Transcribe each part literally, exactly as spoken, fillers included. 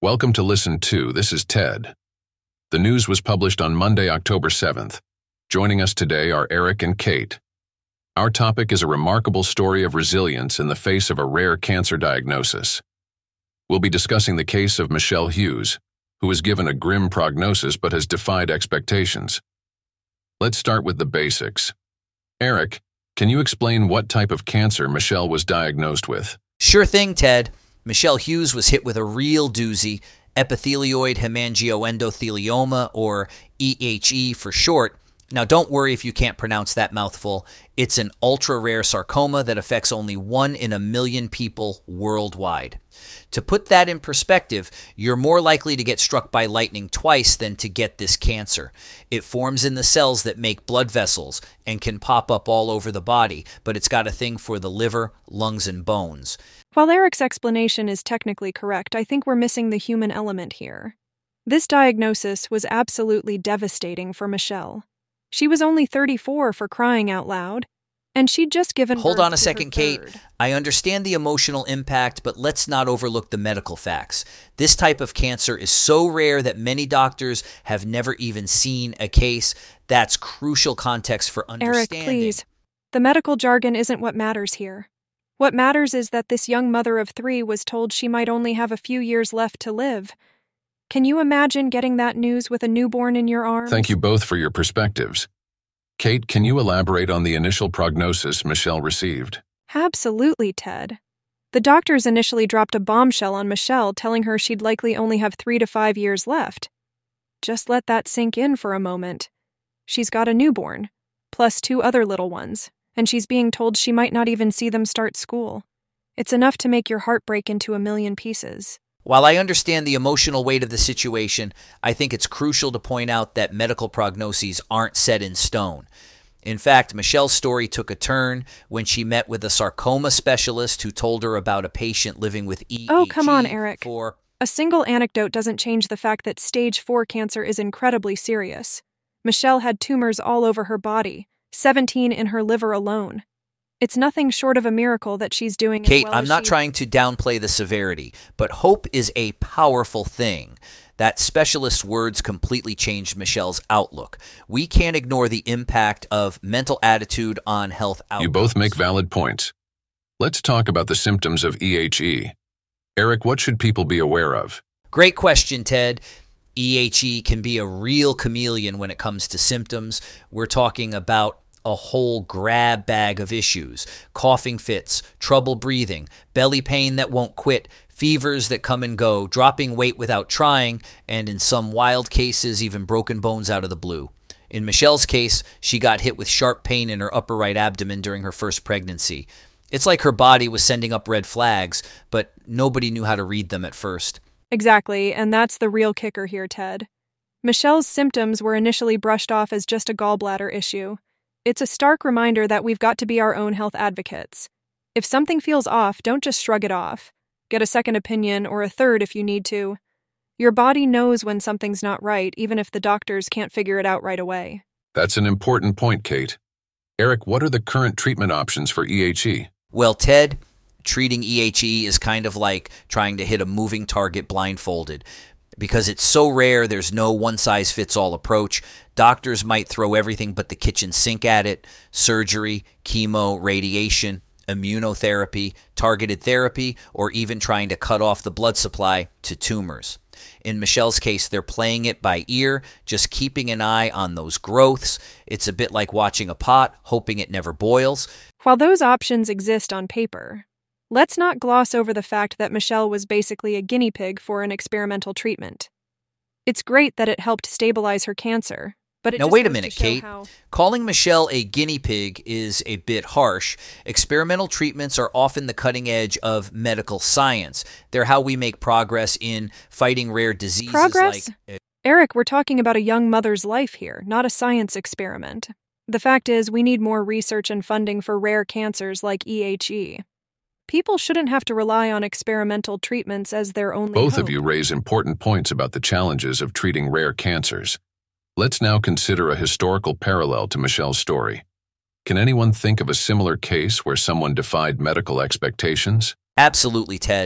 Welcome to Listen To. This is Ted. The news was published on Monday, October seventh. Joining us today are Eric and Kate. Our topic is a remarkable story of resilience in the face of a rare cancer diagnosis. We'll be discussing the case of Michelle Hughes, who was given a grim prognosis but has defied expectations. Let's start with the basics. Eric, can you explain what type of cancer Michelle was diagnosed with? Sure thing, Ted. Michelle Hughes was hit with a real doozy, epithelioid hemangioendothelioma, or E H E for short. Now, don't worry if you can't pronounce that mouthful. It's an ultra-rare sarcoma that affects only one in a million people worldwide. To put that in perspective, you're more likely to get struck by lightning twice than to get this cancer. It forms in the cells that make blood vessels and can pop up all over the body, but it's got a thing for the liver, lungs, and bones. While Eric's explanation is technically correct, I think we're missing the human element here. This diagnosis was absolutely devastating for Michelle. She was only thirty-four, for crying out loud, and she'd just given birth. Hold on a to second, her Kate. third. I understand the emotional impact, but let's not overlook the medical facts. This type of cancer is so rare that many doctors have never even seen a case. That's crucial context for understanding. Eric, please. The medical jargon isn't what matters here. What matters is that this young mother of three was told she might only have a few years left to live. Can you imagine getting that news with a newborn in your arms? Thank you both for your perspectives. Kate, can you elaborate on the initial prognosis Michelle received? Absolutely, Ted. The doctors initially dropped a bombshell on Michelle, telling her she'd likely only have three to five years left. Just let that sink in for a moment. She's got a newborn, plus two other little ones, and she's being told she might not even see them start school. It's enough to make your heart break into a million pieces. While I understand the emotional weight of the situation, I think it's crucial to point out that medical prognoses aren't set in stone. In fact, Michelle's story took a turn when she met with a sarcoma specialist who told her about a patient living with E H E. Oh, come on, Eric. For... A single anecdote doesn't change the fact that stage four cancer is incredibly serious. Michelle had tumors all over her body, seventeen in her liver alone. It's nothing short of a miracle that she's doing Kate, as well I'm as not she... trying to downplay the severity, but hope is a powerful thing. That specialist's words completely changed Michelle's outlook. We can't ignore the impact of mental attitude on health outcomes. You both make valid points. Let's talk about the symptoms of E H E. Eric, what should people be aware of? Great question, Ted. E H E can be a real chameleon when it comes to symptoms. We're talking about a whole grab bag of issues: coughing fits, trouble breathing, belly pain that won't quit, fevers that come and go, dropping weight without trying, and in some wild cases, even broken bones out of the blue. In Michelle's case, she got hit with sharp pain in her upper right abdomen during her first pregnancy. It's like her body was sending up red flags, but nobody knew how to read them at first. Exactly, and that's the real kicker here, Ted. Michelle's symptoms were initially brushed off as just a gallbladder issue. It's a stark reminder that we've got to be our own health advocates. If something feels off, don't just shrug it off. Get a second opinion, or a third if you need to. Your body knows when something's not right, even if the doctors can't figure it out right away. That's an important point, Kate. Eric, what are the current treatment options for E H E? Well, Ted, treating E H E is kind of like trying to hit a moving target blindfolded. Because it's so rare, there's no one-size-fits-all approach. Doctors might throw everything but the kitchen sink at it: surgery, chemo, radiation, immunotherapy, targeted therapy, or even trying to cut off the blood supply to tumors. In Michelle's case, they're playing it by ear, just keeping an eye on those growths. It's a bit like watching a pot, hoping it never boils. While those options exist on paper, let's not gloss over the fact that Michelle was basically a guinea pig for an experimental treatment. It's great that it helped stabilize her cancer, but it Now just wait a goes minute, to show Kate. how... Calling Michelle a guinea pig is a bit harsh. Experimental treatments are often the cutting edge of medical science. They're how we make progress in fighting rare diseases. Progress? like... Eric, we're talking about a young mother's life here, not a science experiment. The fact is, we need more research and funding for rare cancers like E H E. People shouldn't have to rely on experimental treatments as their only Both hope. of you raise important points about the challenges of treating rare cancers. Let's now consider a historical parallel to Michelle's story. Can anyone think of a similar case where someone defied medical expectations? Absolutely, Ted.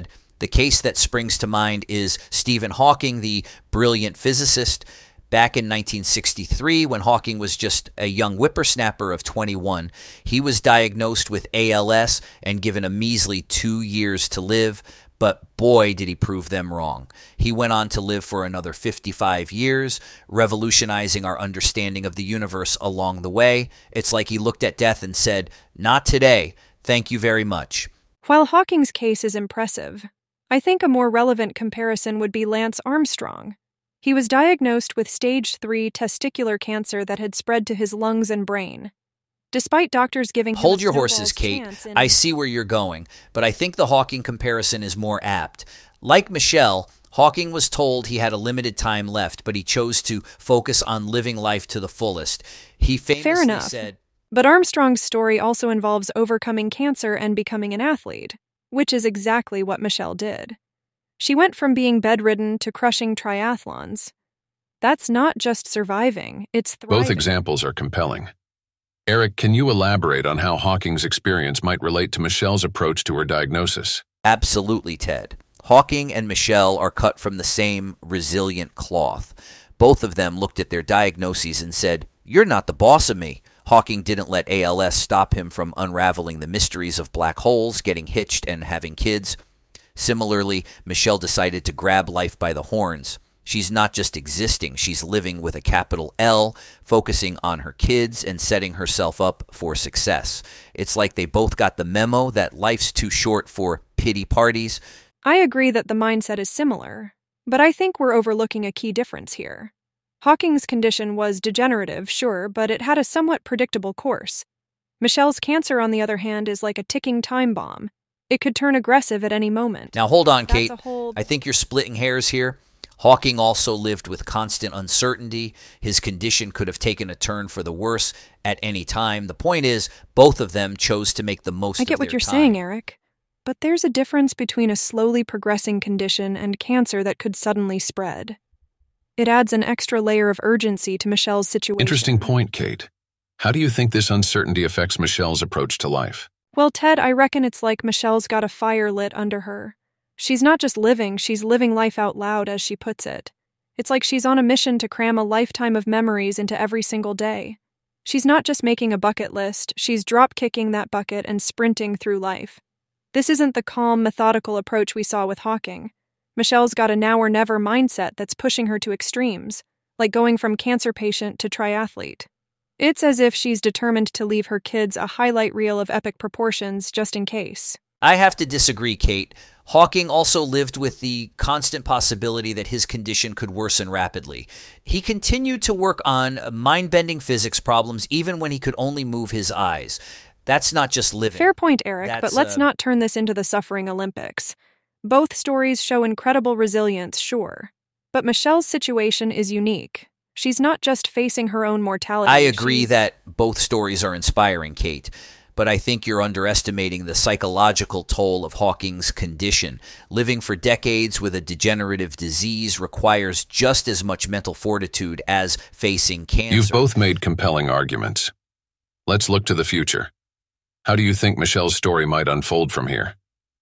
The case that springs to mind is Stephen Hawking, the brilliant physicist. Back in nineteen sixty-three, when Hawking was just a young whippersnapper of twenty-one, he was diagnosed with A L S and given a measly two years to live. But boy, did he prove them wrong. He went on to live for another fifty-five years, revolutionizing our understanding of the universe along the way. It's like he looked at death and said, "Not today. Thank you very much." While Hawking's case is impressive, I think a more relevant comparison would be Lance Armstrong. He was diagnosed with stage three testicular cancer that had spread to his lungs and brain. Despite doctors giving him Hold a your snowball's horses, Kate. chance in- I see where you're going, but I think the Hawking comparison is more apt. Like Michelle, Hawking was told he had a limited time left, but he chose to focus on living life to the fullest. He famously Fair enough. said, But Armstrong's story also involves overcoming cancer and becoming an athlete, which is exactly what Michelle did. She went from being bedridden to crushing triathlons. That's not just surviving, it's thriving. Both examples are compelling. Eric, can you elaborate on how Hawking's experience might relate to Michelle's approach to her diagnosis? Absolutely, Ted. Hawking and Michelle are cut from the same resilient cloth. Both of them looked at their diagnoses and said, "You're not the boss of me." Hawking didn't let A L S stop him from unraveling the mysteries of black holes, getting hitched, and having kids. Similarly, Michelle decided to grab life by the horns. She's not just existing, she's living with a capital L, focusing on her kids and setting herself up for success. It's like they both got the memo that life's too short for pity parties. I agree that the mindset is similar, but I think we're overlooking a key difference here. Hawking's condition was degenerative, sure, but it had a somewhat predictable course. Michelle's cancer, on the other hand, is like a ticking time bomb. It could turn aggressive at any moment. Now hold on, That's Kate. a whole- I think you're splitting hairs here. Hawking also lived with constant uncertainty. His condition could have taken a turn for the worse at any time. The point is, both of them chose to make the most I of get what their you're time. saying, Eric. But there's a difference between a slowly progressing condition and cancer that could suddenly spread. It adds an extra layer of urgency to Michelle's situation. Interesting point, Kate. How do you think this uncertainty affects Michelle's approach to life? Well, Ted, I reckon it's like Michelle's got a fire lit under her. She's not just living, she's living life out loud, as she puts it. It's like she's on a mission to cram a lifetime of memories into every single day. She's not just making a bucket list, she's drop-kicking that bucket and sprinting through life. This isn't the calm, methodical approach we saw with Hawking. Michelle's got a now-or-never mindset that's pushing her to extremes, like going from cancer patient to triathlete. It's as if she's determined to leave her kids a highlight reel of epic proportions just in case. I have to disagree, Kate. Hawking also lived with the constant possibility that his condition could worsen rapidly. He continued to work on mind-bending physics problems even when he could only move his eyes. That's not just living. Fair point, Eric, That's, but let's uh, not turn this into the suffering Olympics. Both stories show incredible resilience, sure. But Michelle's situation is unique. She's not just facing her own mortality. I agree she's- that both stories are inspiring, Kate, but I think you're underestimating the psychological toll of Hawking's condition. Living for decades with a degenerative disease requires just as much mental fortitude as facing cancer. You've both made compelling arguments. Let's look to the future. How do you think Michelle's story might unfold from here?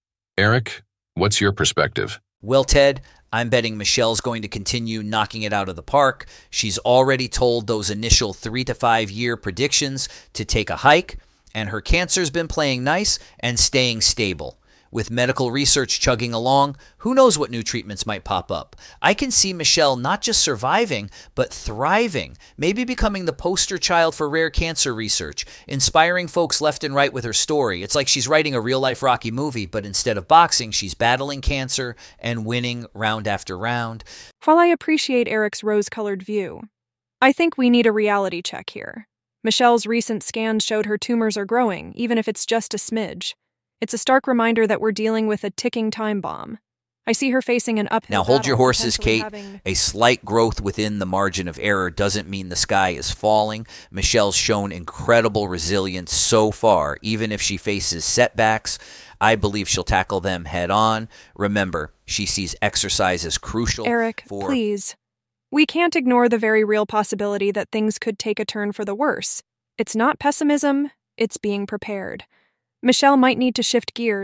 Eric, what's your perspective? Well, Ted, I'm betting Michelle's going to continue knocking it out of the park. She's already told those initial three to five year predictions to take a hike, and her cancer's been playing nice and staying stable. With medical research chugging along, who knows what new treatments might pop up. I can see Michelle not just surviving, but thriving, maybe becoming the poster child for rare cancer research, inspiring folks left and right with her story. It's like she's writing a real-life Rocky movie, but instead of boxing, she's battling cancer and winning round after round. While I appreciate Eric's rose-colored view, I think we need a reality check here. Michelle's recent scans showed her tumors are growing, even if it's just a smidge. It's a stark reminder that we're dealing with a ticking time bomb. I see her facing an uphill Now hold your battle, horses, potentially Kate. having- A slight growth within the margin of error doesn't mean the sky is falling. Michelle's shown incredible resilience so far. Even if she faces setbacks, I believe she'll tackle them head on. Remember, she sees exercise as crucial Eric, for... please. We can't ignore the very real possibility that things could take a turn for the worse. It's not pessimism, it's being prepared. Michelle might need to shift gears,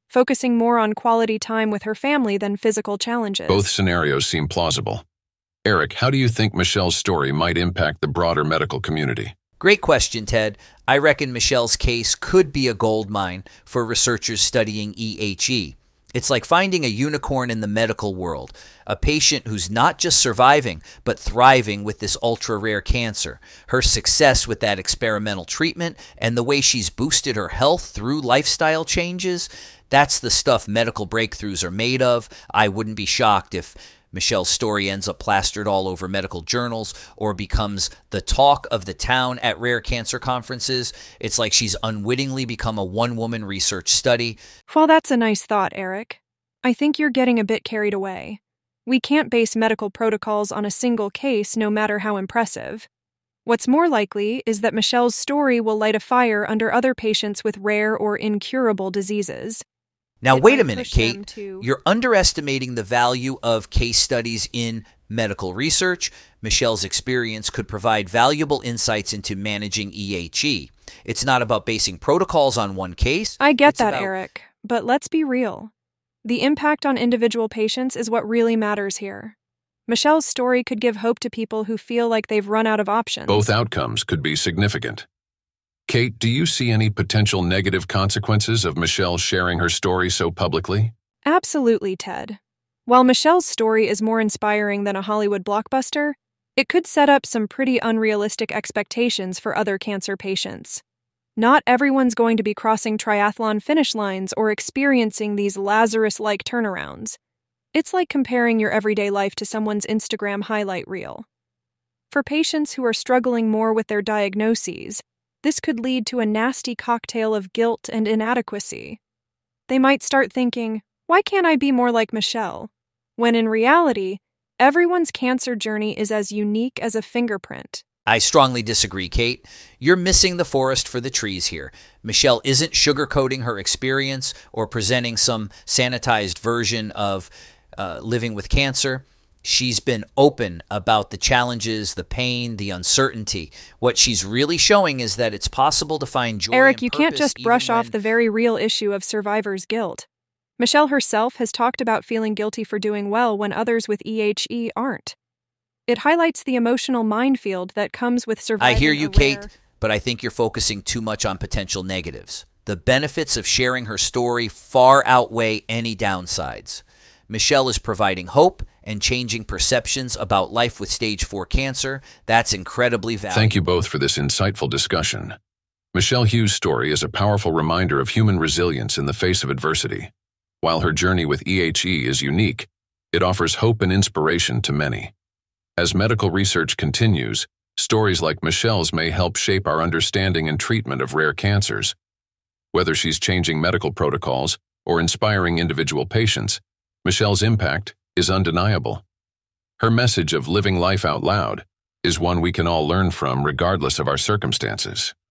focusing more on quality time with her family than physical challenges. Both scenarios seem plausible. Eric, how do you think Michelle's story might impact the broader medical community? Great question, Ted. I reckon Michelle's case could be a gold mine for researchers studying E H E. It's like finding a unicorn in the medical world, a patient who's not just surviving, but thriving with this ultra-rare cancer. Her success with that experimental treatment and the way she's boosted her health through lifestyle changes, that's the stuff medical breakthroughs are made of. I wouldn't be shocked if Michelle's story ends up plastered all over medical journals or becomes the talk of the town at rare cancer conferences. It's like she's unwittingly become a one-woman research study. Well, that's a nice thought, Eric. I think you're getting a bit carried away. We can't base medical protocols on a single case, no matter how impressive. What's more likely is that Michelle's story will light a fire under other patients with rare or incurable diseases. Now, It wait a might minute, push them Kate. to- You're underestimating the value of case studies in medical research. Michelle's experience could provide valuable insights into managing E H E. It's not about basing protocols on one case. I get It's that, about- Eric, but let's be real. The impact on individual patients is what really matters here. Michelle's story could give hope to people who feel like they've run out of options. Both outcomes could be significant. Kate, do you see any potential negative consequences of Michelle sharing her story so publicly? Absolutely, Ted. While Michelle's story is more inspiring than a Hollywood blockbuster, it could set up some pretty unrealistic expectations for other cancer patients. Not everyone's going to be crossing triathlon finish lines or experiencing these Lazarus-like turnarounds. It's like comparing your everyday life to someone's Instagram highlight reel. For patients who are struggling more with their diagnoses, this could lead to a nasty cocktail of guilt and inadequacy. They might start thinking, why can't I be more like Michelle? When in reality, everyone's cancer journey is as unique as a fingerprint. I strongly disagree, Kate. You're missing the forest for the trees here. Michelle isn't sugarcoating her experience or presenting some sanitized version of uh, living with cancer. She's been open about the challenges, the pain, the uncertainty. What she's really showing is that it's possible to find joy Eric, and you can't purpose just even brush off when- the very real issue of survivor's guilt. Michelle herself has talked about feeling guilty for doing well when others with E H E aren't. It highlights the emotional minefield that comes with surviving I hear a you, rare- Kate, but I think you're focusing too much on potential negatives. The benefits of sharing her story far outweigh any downsides. Michelle is providing hope and changing perceptions about life with stage four cancer. That's incredibly valuable. Thank you both for this insightful discussion. Michelle Hughes' story is a powerful reminder of human resilience in the face of adversity. While her journey with E H E is unique, it offers hope and inspiration to many. As medical research continues, stories like Michelle's may help shape our understanding and treatment of rare cancers. Whether she's changing medical protocols or inspiring individual patients, Michelle's impact is undeniable. Her message of living life out loud is one we can all learn from regardless of our circumstances.